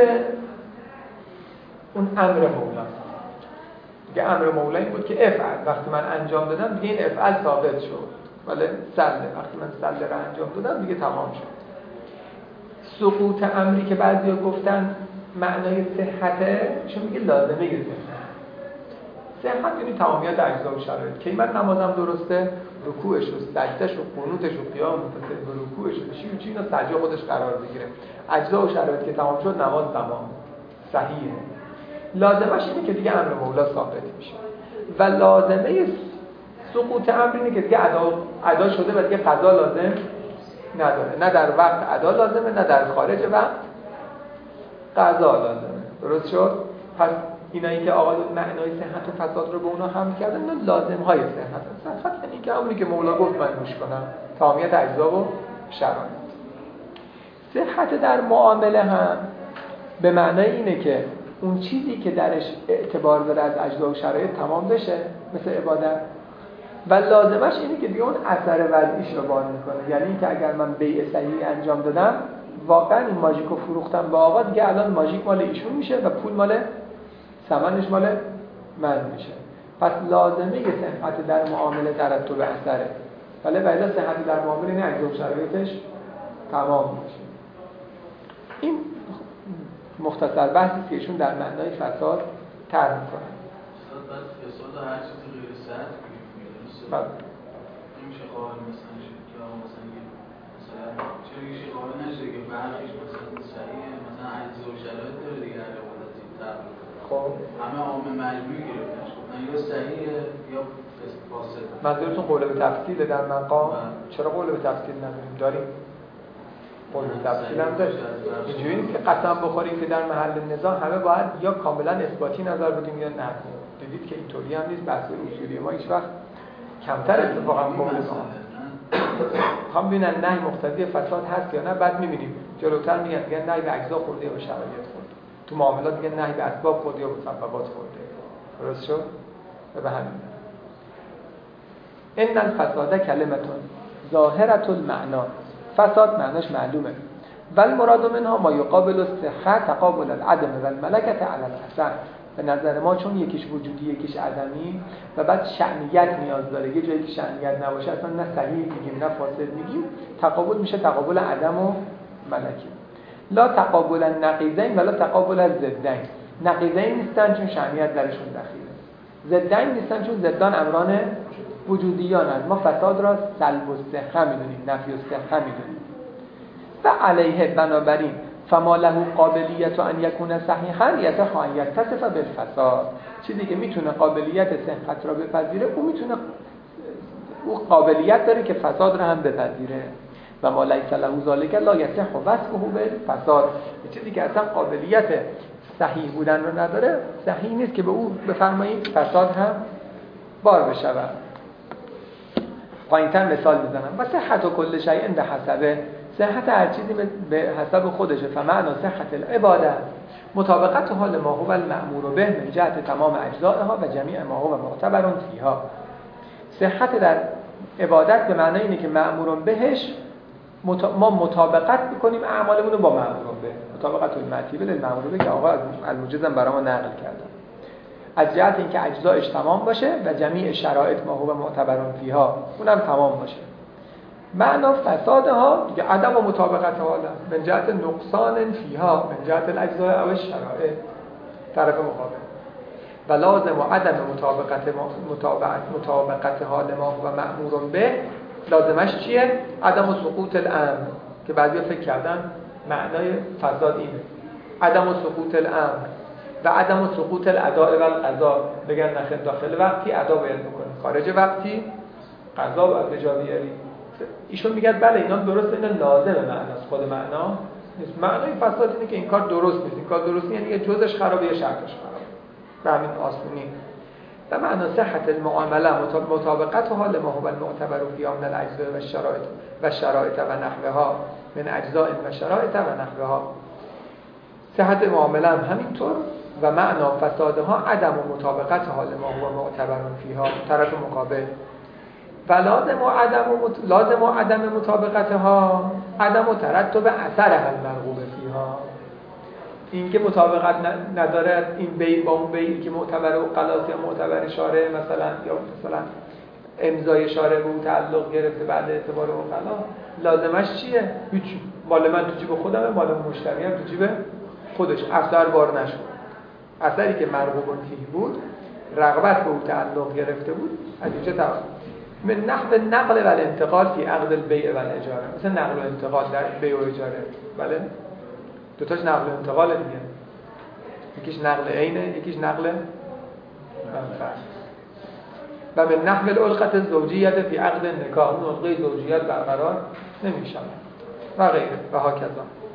اون امر مولاست. دیگه امر مولا این بود که افعل، وقتی من انجام دادم دیگه این افعل ثابت شد. ولی سله، وقتی من سله رو انجام دادم دیگه تمام شد. سقوط امری که بعضیا گفتن معنای صحته، چون میگه لازمه صحت یعنی تمامیت اجزا و شرایط. که من نمازم درسته، رکوعش و سجدهش و قنوتش و قیام متصل به رکوعش و چی اینا سجده خودش قرار بگیره. اجزا و شرایط که تمام شد نماز تمام صحیحه. لازمش اینه که دیگه امر مولا ثابت میشه. و لازمه سقوط امر اینه که دیگه ادا شده و دیگه قضا لازم نداره. نه در وقت ادا لازمه، نه در خارج وقت قضا لازمه. درست شد؟ پس اینایی که آقایون معنای صحت و فساد رو به اونا هم کردن، اینا لازم‌های صحت. صحت یعنی که همونی که مولا گفت من گوش کنم، تمامیت اجزا و شرایط. صحت در معامله هم به معنای اینه که اون چیزی که درش اعتبار داره از اجزا و شرایط تمام بشه، مثل عبادت. و لازمش اینه که دیگه اون اثر وضعیش رو بان میکنه. یعنی اینکه اگر من بیع صحیح انجام دادم، واقعا این ماژیک رو فروختم به آقا، دیگه الان ماژیک مال ایشون میشه و پول مال ثمنش مال من میشه. پس لازمه صحت در معامله ترتب اثره. ولی بعد صحت در معامله نه اجزا و شرایطش تمام میشه. این مختصر بحثی که ایشون در معنای فساد طرح میکنن. فساد هر چیزی غیر صحت بله. نمیشه قابل مثلا چرا یه قابل نشه که برخیش مثلا صحیحه، مثلا اجزا و شرایط داره دیگه هر عبادتی طرح. خب همه عامه مجموعی گرفتنش گفتن یا صحیحه یا فاسد. منظورتون قول به تفصیل در مقام؟ چرا قول به تفصیل نداریم؟ داریم. قول به تفصیل هم داریم. اینجوری نیست که قسم بخوریم که در محل نزاع همه باید یا کاملا اثباتی نظر بدیم یا نه. دیدید که اینطوری هم نیست. بحث اصولی ما هیچ وقت کمتر اتفاقا قول به هم ببینن نهی مقتضی فساد هست یا نه. بعد می‌بینیم جلوتر میگن نهی به اجزا خورده یا به شرایط خورده. تو معاملات میگن نهی به اسباب خورده یا به مسببات خورده. درست شد؟ به همین. ان الفساد کلمتون ظاهرة المعنا. فساد معناش معلومه. بل مراد منها ما یقابل الصحة تقابل العدم و الملکة علی الحسن. به نظر ما چون یکیش وجودی یکیش عدمی و بعد شأنیت نیاز داره، یه جایی که شأنیت نباشه اصلا نه صحیح میگیم نه فاسد میگیم، تقابل میشه تقابل عدم و ملکی. لا تقابل نقیضین ولا تقابل ضدین. نقیضین نیستن چون شأنیت درشون دخیله. ضدین نیستن چون ضدان امران وجودیان هست. ما فساد را سلب الصحه میدونیم، نفی الصحه میدونیم. و علیه بنابراین فما له قابلیت ان یکون صحیحا یصح ان یتصف بالفساد. چیزی که میتونه قابلیت صحت را بپذیره او قابلیت داره که فساد را هم بپذیره. و ما لیس له ذلک لا یصح وصفه بالفساد. چیزی که اصلا قابلیت صحیح بودن رو نداره صحیح نیست که به او بفرمایید فساد هم بار بشود. پایین‌تر مثال میزنم. و صحت و کل شیء به حسبه، صحت هر چیزی به حسب خودشه. فمعنی صحت العباده مطابقت حال ما هو المأمور به من جهت تمام اجزائها و جمیع ما هو معتبر فیها. صحت در عبادت به معنی اینه که مأمور بهش ما مطابقت میکنیم اعمالمون رو با مأمور به، مطابقت المعتیب للمأمور به که آقا الموجزم برام نقل کردم، از جهت اینکه اجزایش تمام باشه و جمیع شرایط ما هو معتبر فیها اونم تمام باشه. معنا فسادها یا عدم مطابقت حالا من جهت نقصان فیها من جهت الاجزاء او الشرائع طرف مقابل. و لازم و عدم مطابقت حال ما و مأمور به لازمش چیه؟ عدم سقوط الامر که بعضی فکر کردن معنای فساد اینه، عدم سقوط الامر و عدم سقوط الاداء و القضاء. بگن نخیر داخل وقتی ادا باید بکنه، خارج وقتی قضا باید به جا بیاری. ایشون میگن بله اینا درست، اینا لازمه معناست، خود معنا نیست. معنای فساد اینه که این کار درست نیست، این کار درست نیست یعنی یه جزش خرابه یه شرطش خرابه، به همین آسونی. و معنا صحت المعامله مطابقت حال ما هو المعتبر فی من الاجزاء و شرایط و نحوها من اجزاء و شرایط و نحوها. صحت معامله هم همینطور. و معنا فسادها عدم مطابقت حال ما هو معتبر فیها طرف مقابل. و لازم و عدم مطابقتها عدم ترتب اثرها المرغوب فیها. این که مطابقت نداره این بیع با اون بیعی که معتبر و قلاس یا معتبر شارع مثلا امضای شارع به اون تعلق گرفته بعد اعتبار اون قلا، لازمش چیه؟ هیچ. مال من تو جیب خودمه، مال مشتری هم تو جیب خودش، اثر بار نشد. اثری که مرغوب فیه بود، رغبت به اون تعلق گرفته بود، از اینجا تمام. من نحو نقل و الانتقال فی عقد البیع و الاجاره. مثلا نقل و انتقال در بیع و اجاره، بله دوتاش نقل و انتقاله دیگه، یکیش نقل عینه یکیش نقل منفعه. و من نحو العلقه الزوجیه فی عقد النکاح، اون علقه زوجیت برقرار نمیشه و غیره و هاکذا.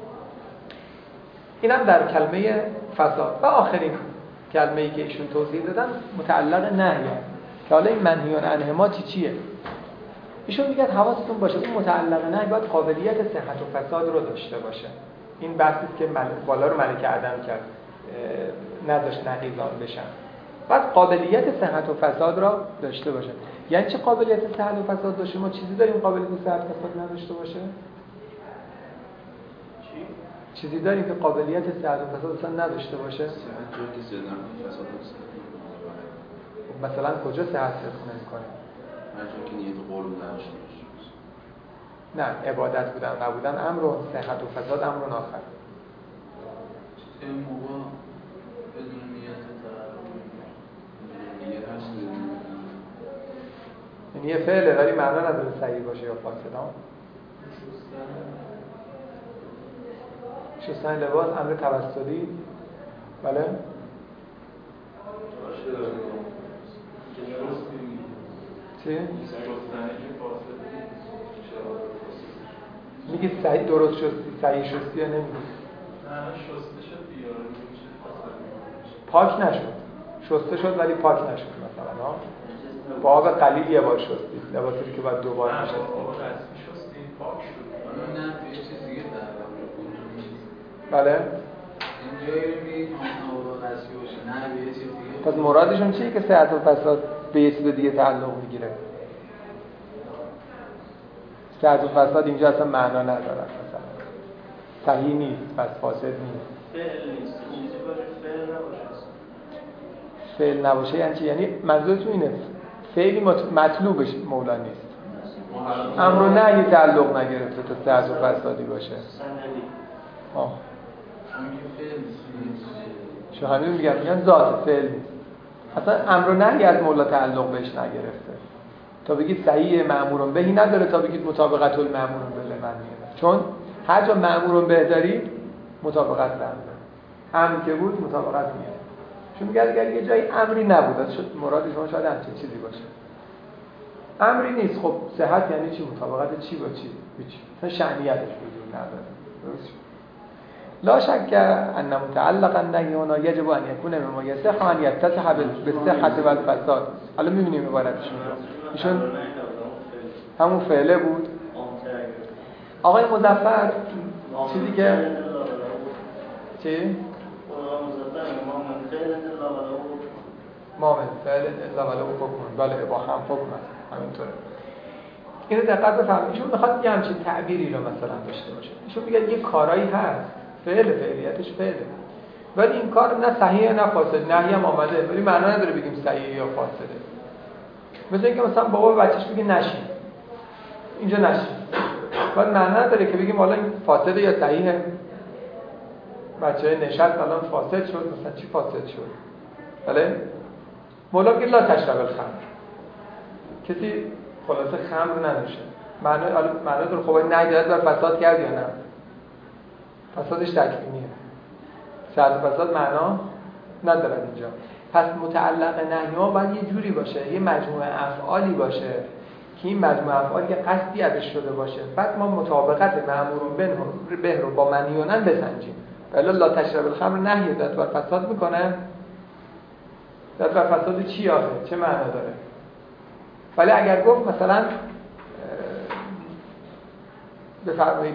اینم در کلمه فساد. و آخرین کلمه‌ای که ایشون توضیح دادن متعلق نهی است که حالا این منهیون عنه ما چیه؟ ایشون میگن حواستون باشه اون متعلق نهی باید قابلیت صحت و فساد رو داشته باشه. این بحثی که بالا رو ملک عدم کرد، نداشت نقیضان بشن. بعد قابلیت صحت و فساد را داشته باشه. یعنی چه قابلیت صحت و فساد داشته؟ ما چیزی داریم قابلیت صحت و فساد نداشته باشه؟ چیزی داریم که قابلیت صحت و فساد اصلا نداشته باشه؟ مثلا کجا صحت صدق نمی‌کنه؟ که نیت قول نداشته باشه. نه، عبادت بودن نبودن امر و صحت و فساد امر آخر. این موقع بدون نیت نیت هست، یعنی یه فعله ولی معنا نداره صحیح باشه یا فاسد. شستن لباس امر توسلی، بله؟ چی؟ میگی صحیح درست شد، صحیح شستی یا نمیگی؟ نه شسته شد دیگه، پاک نشد، شسته شد ولی پاک نشد. مثلا با آب قلیل یه بار شستی، لباسی که باید 2 بار میشستی. آب رسمی شستی پاک شد. نه یه چیز دیگه بله؟ اینجایی رو میگید آب رسمی باشه، نه یه چیز دیگه. پس مرادشون چیه که صحت و فساد به یه چیز دیگه تعلق میگیره؟ صحت و فساد اینجا اصلا معنا نداره، مثلا صحیح نیست، پس فاسد نیست. فعل نیست، چیزی باشه فعل نباشه. فعل نباشه یعنی چی؟ یعنی منظورتون اینه فعلی مطلوبش مولا نیست، امر و نهی تعلق نگرفته تا صحت و فسادی باشه. صندلی اون که فعل نیست. شو همین میگن ذات فعل نیست. اصلا امر و نهی از مولا تعلق بهش نگرفته. تا بگید صحیح مأمورون بهی نداره تا بگید مطابقت المأمورون به معنی، چون هر جا مأمورون به دارید مطابقت داره. امر که بود مطابقت میاد. چون میگه اگر یه جایی امری نبود، شد مراد شما شاید همچین چیزی باشه. امری نیست. خب صحت یعنی چی؟ مطابقت چی با چی؟ هیچ. مثلا شأنیتش وجود نداره. درست؟ لا شک ان متعلق النهی هنا یجب ان یکون بما یصح ان یتصح بالصحة والفساد. حالا می‌بینیم عبارتش ایشون همون فعله بود. آقای مظفر چیزی که چی؟ ما من فعل الا ولو حکم، بله با هم حکم است. همینطوره. اینو دقت بفرمایید. ایشون میخواد یه همچین تعبیری رو مثلا داشته باشه. ایشون میگه یه کارایی هست فعلیتش فعله، ولی این کار نه صحیحه نه فاسد. نهی هم آمده ولی معنا نداره بگیم صحیحه یا فاسده. مثل اینکه مثلا بابا به بچه‌ش بگه نشین، اینجا نشین، بعد معنا نداره که بگیم حالا این فاسده یا صحیحه. بچه نشست الان فاسد شد، مثلا چی فاسد شد؟ بله مولا میگه لا تشرب الخمر، کسی خلاصه خمر ننوشه. معنا داره خب این نهی داره بر فساد کرد یا نه؟ فسادش تکوینیه. صحت و فساد معنا ندارن اینجا. پس متعلق نهی ها باید یه جوری باشه، یه مجموعه افعالی باشه که این مجموعه افعال که قصدی ازش شده باشه، بعد ما مطابقت مأمور به رو با منهیونن بسنجیم. ولی لا تشرب الخمر نهی داد بر فساد میکنه. داد بر فساد چی آخه؟ چه معنا داره؟ ولی اگر گفت مثلا بفرمایید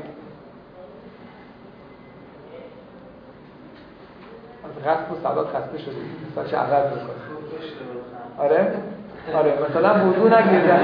از غصب و صلات خسته شده ساش عوض بکنه. آره مثلا وضو نگیر در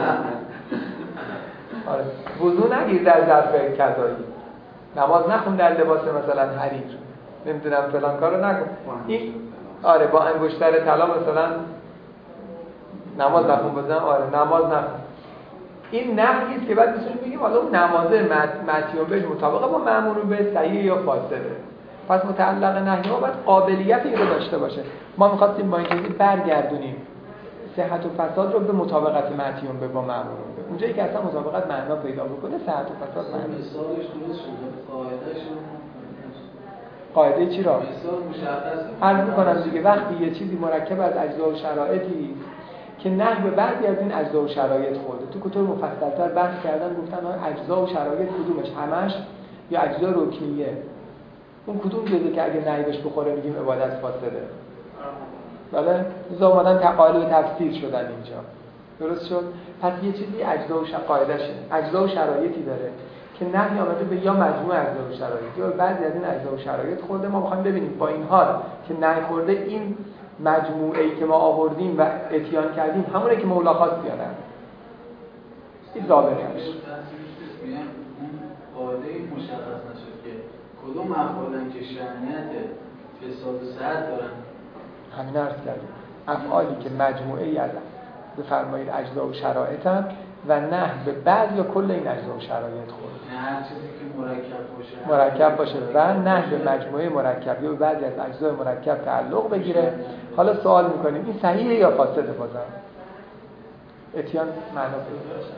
وضو نگیر در ظرف کذایی، نماز نخون در لباس مثلا حریر، نمیدونم فلان کارو نکن. این با انگشتر طلا مثلا نماز نخون بزنم، نماز نخون. این نهی است که بعد میتونیم بگیم حالا اون نمازه متیون بهش مطابقه با مأمور به صحیح یا فاسده. پس متعلق نهی ها باید قابلیت این رو داشته باشه. ما می‌خواستیم با این چیزی برگردونیم صحت و فساد رو به مطابقت متیون به با مأمور به. اونجایی که اصلا مطابقت معنا پیدا بکنه صحت و فساد معنا. مثالش درست شده، قاعده‌اش قاعده چی را؟ مثال مشخصه. عرض می‌کنم دیگه وقتی یه چیزی مرکب از اجزا و شرایطی که نحو به بعضی از این اجزا و شرایط خورده، تو کتب مفصل‌تر بحث کردن، گفتن اجزا و شرایط کدومش، همش یا اجزا رکنیه، اون کدوم جزء که اگه نحوش بخوره میگیم عبادت فاسده. بله لذا اومدن تقالید و تفسیر شدن اینجا. درست شد؟ پس یه چیزی اجزا و قاعده‌شه، اجزا و شرایطی داره که نحی آمده به یا مجموعه اجزا و شرایط یا بعضی از این اجزا و شرایط خورده. ما می‌خوایم ببینیم با این حال که نحی خورده این مجموعه‌ای که ما آوردیم و اتیان کردیم همونه که مولا خواست یا نه. این ظاهرش میگن اون قاعده مشخص نشد که کدوم افعالن که شأنیت فساد و صحت دارن. همین عرض کردیم افعالی که مجموعه‌ای از بفرمایید اجزا و شرایطن و نه به بعض یا کل این اجزا و شرایط خورد. هر چیزی که مرکب باشه و نه به مجموعه مرکب یا به بعضی از اجزای مرکب تعلق بگیره. حالا سوال میکنیم این صحیحه یا فاسده؟ بازم اتیان معنا پیدا داشت.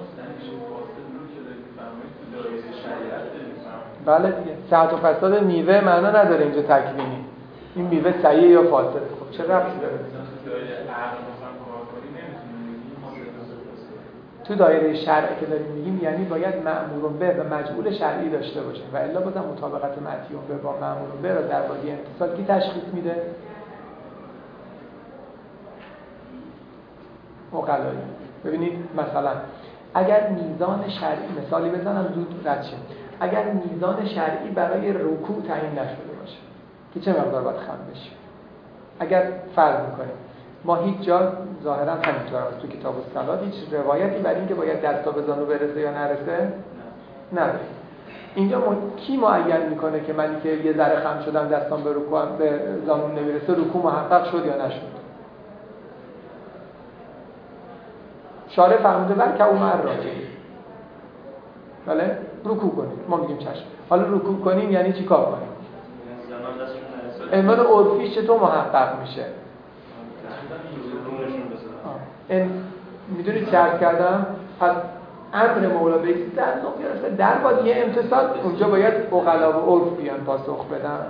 بله دیگه صحت و فساد میوه معنا نداره اینجا تکوینی. این میوه صحیحه یا فاسده؟ خب چه ربطی داره؟ تو دایره شرعی که داریم میگیم یعنی باید مأمور به و مجعول شرعی داشته باشه و الا بازم مطابقت متیون به با مأمور به را در بادی امتصال کی تشخیص میده؟ مقلایی. ببینید مثلا اگر میزان شرعی، مثالی بزنم زود رد شه، اگر میزان شرعی برای رکوع تعیین نشده باشه که چه مقدار باید خم بشه، اگر فرض میکنیم ما هیچ جا ظاهرا همینطور است تو کتاب الصلات هیچ روایتی بر این که باید دستا به زانو برسه یا نرسه نداره. اینجا کی معین میکنه که منی که یه ذره خم شدم دستام به رکوع به زانو نمیرسه رکوع محقق شد یا نشد؟ شارع فرموده بر که عمر راجعی بله رکوع کنید، ما میگیم چشم. حالا رکوع کنیم یعنی چی کار کنیم؟ اعمال عرفیش چطور محقق میشه؟ رونشون بزنن. این میدونید چه عرض کردم؟ پس امر مولا به تعلق گرفته در بادیه امتصال، اونجا باید عقلا و عرف بیان پاسخ بدن.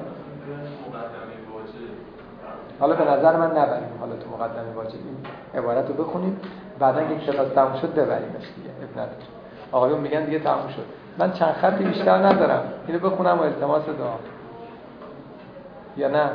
حالا به نظر من نبریم، حالا تو مقدمه واجب این عبارت رو بخونیم، بعدا یک کلاس تموم شد ببریمش دیگه، اب نداره. آقایون میگن دیگه تموم شد. من چند خطی بیشتر ندارم، اینو بخونم و التماس دعا. یا نه؟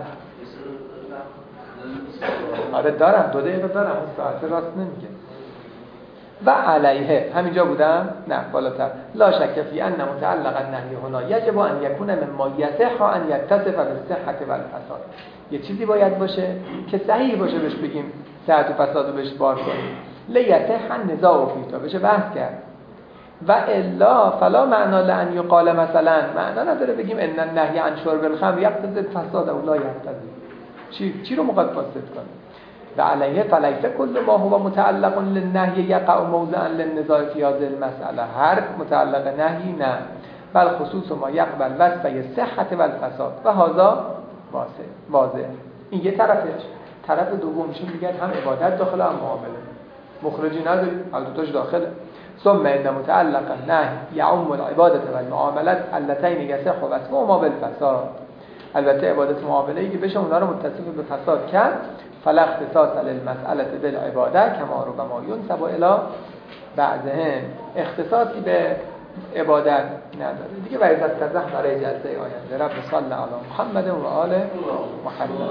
آره دارم، 2 دقیقه دارم، اون ساعت راست نمیگه. و علیه همینجا بودم؟ نه بالاتر. لا شک فی ان متعلق النهی هنا یجب ان یکون مما یصح ان یتصف بالصحة والفساد. یه چیزی باید باشه که صحیح باشه بهش بگیم صحت و فساد رو بهش بار کنیم. لیصح النزاع فیه، تا بشه بحث کرد. و الا فلا معنا لان یقال مثلا، معنا نداره بگیم ان النهی عن شرب الخمر یقتضی الفساد او لا یقتضی. چی رو موقع فاسد کنه؟ و علیه فلیس کل ما هو متعلق للنهی یقع موضعا للنزاع فی هذه المسأله. هر متعلق نهی نه، بل خصوص ما یقبل وصفه صحت و الفساد و هذا واضح. این یه طرفش. طرف دومش میگه هم عبادت داخله هم معامله، مخرجی نداریم، هر دوتاش داخله. ثم ان متعلق النهی یعم العبادة والمعاملات اللتین یصح وصفهما بالفساد. البته عبادت معامله‌ای که بشه اونها رو متصف به فساد کرد، فلا اختصاص للمسألة بالعبادة کما ربما ينسب الی بعضهم. اختصاصی به عبادت نداره دیگه. و عزت تزح برای جلسه آینده. رب صلی علی محمد و آل محمد.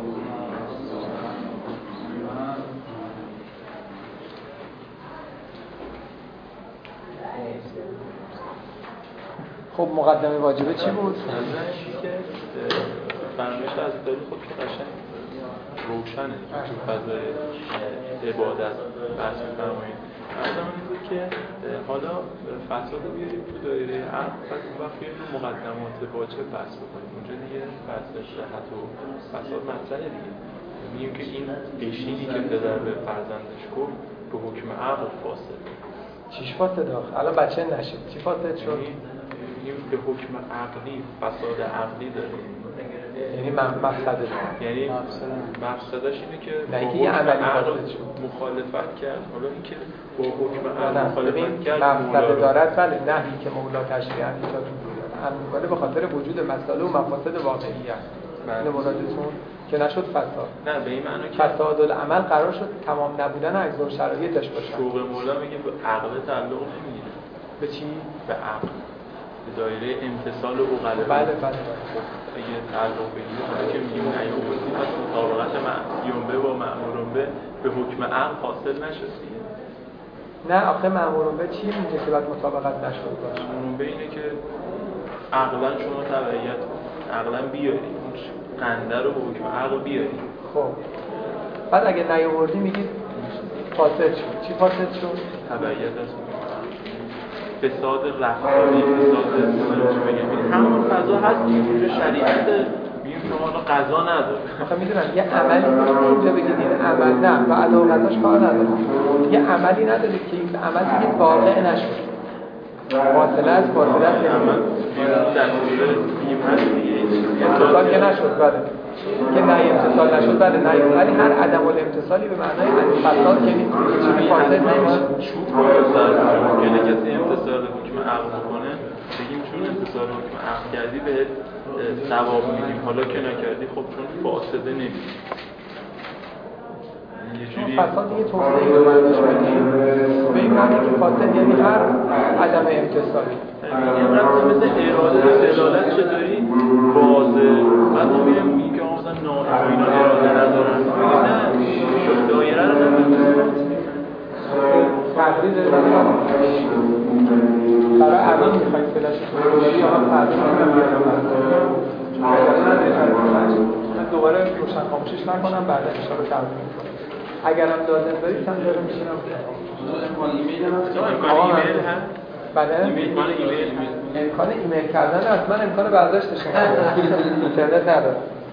خب مقدمه واجبه چی بود؟ که فرمایش از داری خود که قشنگ روشنه تو فضای عبادت بحث می‌فرمایید. ارزم این بود که حالا فساد رو بیاریم تو دایره عقل، پس وقت بیاریم رو مقدمات واجب بحث بکنیم. اونجا دیگه بحث صحت و فساد مطرحه دیگه. میگیم که این قشینی که پدر به فرزندش گفت به حکم عقل فاسد. چیش فاسد آخه؟ الان بچه نشد چی فاسد شد؟ به حکم عقلی فساد عقلی داره. یعنی مفسده یعنی مفسدش اینه که نه اینکه یه عملی فاسد شد، مخالفت کرد. حالا اینکه با حکم عقل مخالفت کرد مفسده دارد. بله نهی که مولا تشریعاً ایجاد می‌کنه به خاطر وجود مسائل و مفاسد واقعی است. اینو مرادتون که نشد فساد. نه به این معنی که فساد العمل قرار شد تمام نبودن اجزا و شرایطش باشه. شوق مولا میگه به عقل تعلق نمیگیره. به چی؟ به عقل، به دایره امتصال و عقل. بله. اگه تعلق بگیره حالا که میگیم نیاوردی پس مطابقت ینبه با مأمورون به حکم عقل حاصل نشد دیگه. نه آخه مأمورون به چی میگه که بعد مطابقت نشد باشه؟ مأمورون به اینه که عقلا شما تبعیت عقلا بیاری اون قنده رو به حکم عقل بیاری. خب بعد اگه نیاوردی میگید فاسد شد. چی فاسد شد؟ تبعیت از فساد رفتاری، فساد بگم همون فضا هست که اونجا شریعت میگیم شما حالا قضا نداره. آخه میدونم یه عملی اینجا بگید این عمل نه و عدا و قضاش کار نداره. یه عملی نداره که این عمل دیگه واقع نشد. باطله از باطله است. عمل در حضور میگیم هست دیگه امتصال که نشد. بله که نه امتصال نشد. بله نه ولی هر عدم الامتصالی به معنای فساد که نیست. چیزی فاسد نمیشه. چوب رو ممکنه کسی امتصال حکم عقل بکنه بگیم چون امتصال حکم عقل کردی به ثواب میدیم، حالا که نکردی خب چون فاسده نمیشه. چون فساد یه توصیه به معناش بدیم به این معنی که فاسد یعنی هر عدم امتصالی. این رفته مثل اراده دلالت چطوری واضح بعد ما میگیم که آمازن نائم اینا اراده ندارن نه دایره رو نمیدونم تقریض برای الان میخواید فلاشی کنید یا هم تقریض من دوباره روشن خاموشش نکنم بعد اشاره رو تقریض میکنم. اگرم لازم دارید هم داره میشینم امکان ایمیل هست؟ بله؟ امکان ایمیل کردن هست. من امکان برداشتش اینترنت ندارم.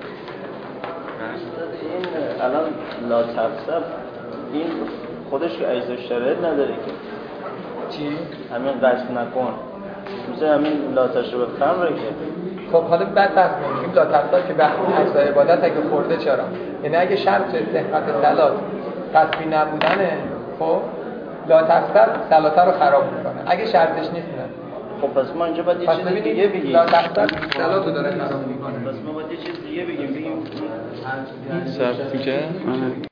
این الان لا تفسب این خودش که اجزا شرایط نداره که چی؟ همین قصد نکن مثل همین لا تشرب خمره که خب حالا بعد بحث کنیم لا تفسد که به اجزای عبادت اگه خورده چرا؟ یعنی اگه شرط صحت صلات قطعی نبودنه، خب لا تفسد صلات رو خراب میکنه. اگه شرطش نیست نه. خب پس ما اینجا باید یه چیز دیگه بگیم. لا تفسد صلات رو داره خراب میکنه. پس ما باید یه چیز دیگه بگیم صرف میشه؟